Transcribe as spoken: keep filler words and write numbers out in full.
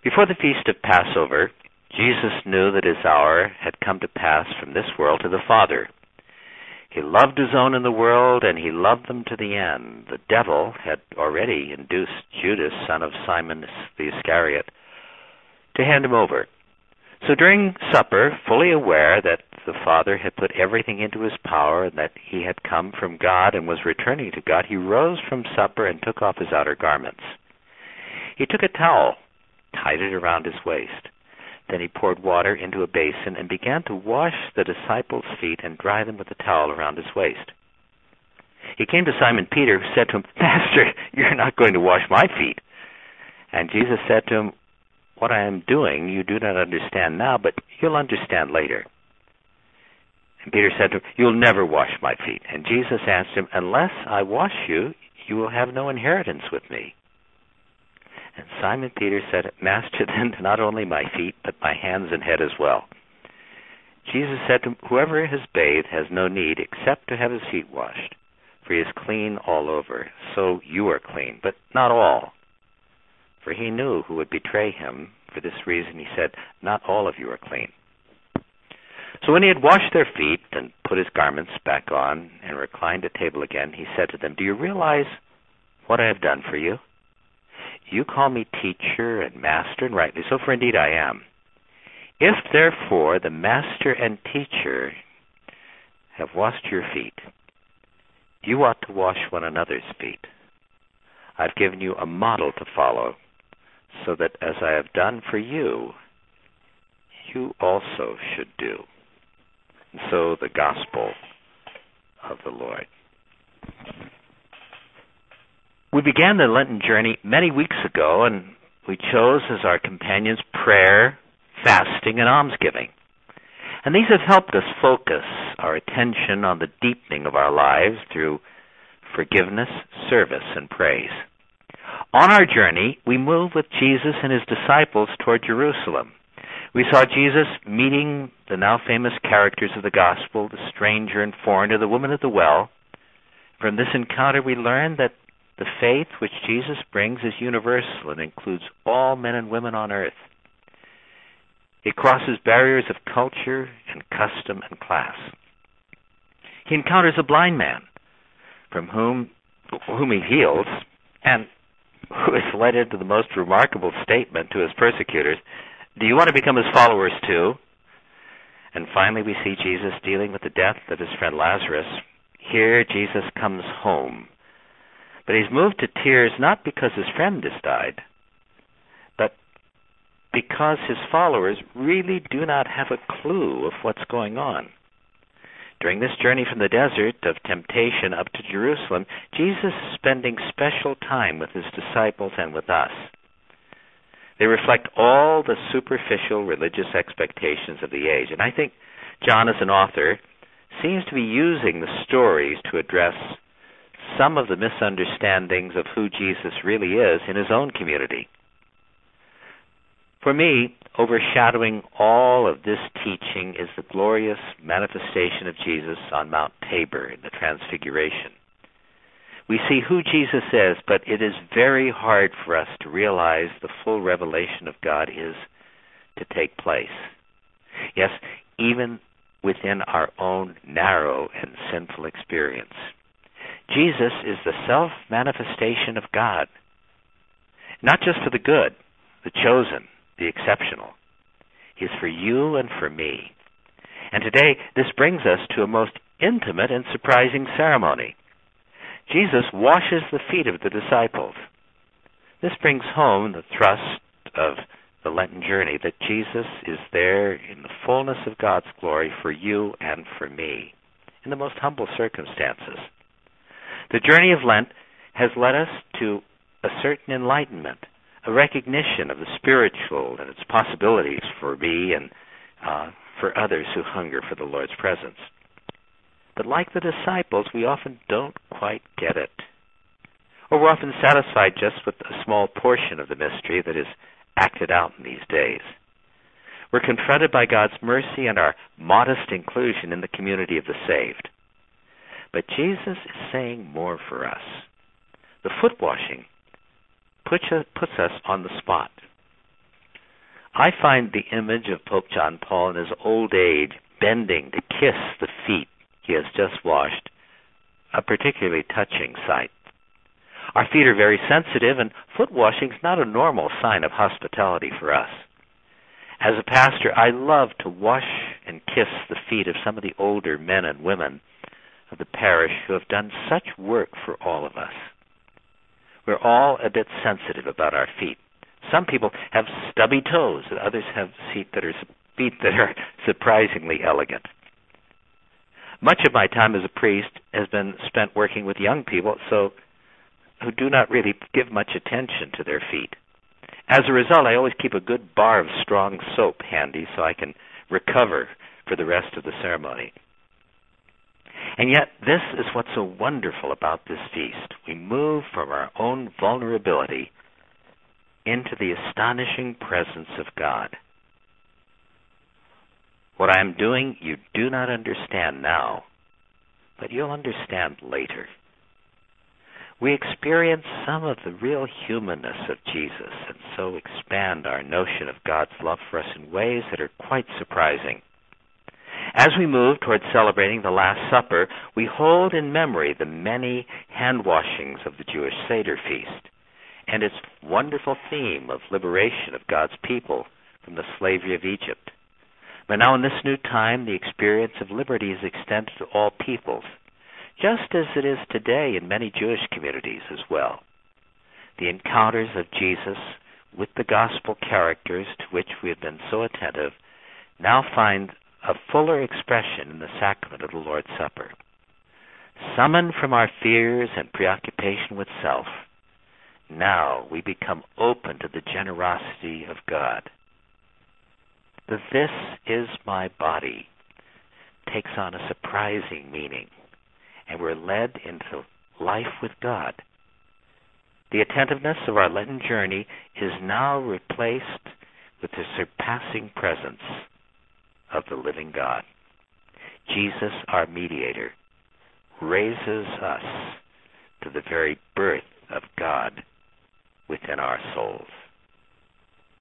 Before the feast of Passover, Jesus knew that his hour had come to pass from this world to the Father. He loved his own in the world, and he loved them to the end. The devil had already induced Judas, son of Simon the Iscariot, to hand him over. So during supper, fully aware that the Father had put everything into his power and that he had come from God and was returning to God, he rose from supper and took off his outer garments. He took a towel, tied it around his waist. Then he poured water into a basin and began to wash the disciples' feet and dry them with the towel around his waist. He came to Simon Peter, who said to him, "Master, you're not going to wash my feet." And Jesus said to him, "What I am doing you do not understand now, but you'll understand later." And Peter said to him, "You'll never wash my feet." And Jesus answered him, "Unless I wash you, you will have no inheritance with me." And Simon Peter said, "Master, then not only my feet, but my hands and head as well." Jesus said to him, "Whoever has bathed has no need except to have his feet washed, for he is clean all over. So you are clean, but not all." For he knew who would betray him. For this reason he said, "Not all of you are clean." So when he had washed their feet and put his garments back on and reclined at table again, he said to them, "Do you realize what I have done for you? You call me teacher and master, and rightly so, for indeed I am. If, therefore, the master and teacher have washed your feet, you ought to wash one another's feet. I've given you a model to follow, so that as I have done for you, you also should do." And so the gospel of the Lord. We began the Lenten journey many weeks ago, and we chose as our companions prayer, fasting, and almsgiving. And these have helped us focus our attention on the deepening of our lives through forgiveness, service, and praise. On our journey, we moved with Jesus and his disciples toward Jerusalem. We saw Jesus meeting the now famous characters of the gospel, the stranger and foreigner, the woman at the well. From this encounter, we learned that the faith which Jesus brings is universal and includes all men and women on earth. It crosses barriers of culture and custom and class. He encounters a blind man from whom, whom he heals, and who is led into the most remarkable statement to his persecutors, "Do you want to become his followers too?" And finally we see Jesus dealing with the death of his friend Lazarus. Here Jesus comes home. But he's moved to tears not because his friend has died, but because his followers really do not have a clue of what's going on. During this journey from the desert of temptation up to Jerusalem, Jesus is spending special time with his disciples and with us. They reflect all the superficial religious expectations of the age. And I think John, as an author, seems to be using the stories to address some of the misunderstandings of who Jesus really is in his own community. For me, overshadowing all of this teaching is the glorious manifestation of Jesus on Mount Tabor in the Transfiguration. We see who Jesus is, but it is very hard for us to realize the full revelation of God is to take place. Yes, even within our own narrow and sinful experience. Jesus is the self-manifestation of God, not just for the good, the chosen, the exceptional. He is for you and for me. And today, this brings us to a most intimate and surprising ceremony. Jesus washes the feet of the disciples. This brings home the thrust of the Lenten journey, that Jesus is there in the fullness of God's glory for you and for me, in the most humble circumstances. The journey of Lent has led us to a certain enlightenment, a recognition of the spiritual and its possibilities for me and uh, for others who hunger for the Lord's presence. But like the disciples, we often don't quite get it. Or we're often satisfied just with a small portion of the mystery that is acted out in these days. We're confronted by God's mercy and our modest inclusion in the community of the saved. But Jesus is saying more for us. The foot washing puts us on the spot. I find the image of Pope John Paul in his old age bending to kiss the feet he has just washed a particularly touching sight. Our feet are very sensitive, and foot washing is not a normal sign of hospitality for us. As a pastor, I love to wash and kiss the feet of some of the older men and women of the parish who have done such work for all of us. We're all a bit sensitive about our feet. Some people have stubby toes, and others have feet that are feet that are surprisingly elegant. Much of my time as a priest has been spent working with young people, so who do not really give much attention to their feet. As a result, I always keep a good bar of strong soap handy so I can recover for the rest of the ceremony. And yet, this is what's so wonderful about this feast. We move from our own vulnerability into the astonishing presence of God. What I am doing, you do not understand now, but you'll understand later. We experience some of the real humanness of Jesus and so expand our notion of God's love for us in ways that are quite surprising. As we move toward celebrating the Last Supper, we hold in memory the many hand washings of the Jewish Seder feast and its wonderful theme of liberation of God's people from the slavery of Egypt. But now in this new time, the experience of liberty is extended to all peoples, just as it is today in many Jewish communities as well. The encounters of Jesus with the gospel characters to which we have been so attentive now find a fuller expression in the sacrament of the Lord's Supper. Summoned from our fears and preoccupation with self, now we become open to the generosity of God. The "this is my body" takes on a surprising meaning, and we're led into life with God. The attentiveness of our Lenten journey is now replaced with the surpassing presence of the living God. Jesus, our mediator, raises us to the very birth of God within our souls.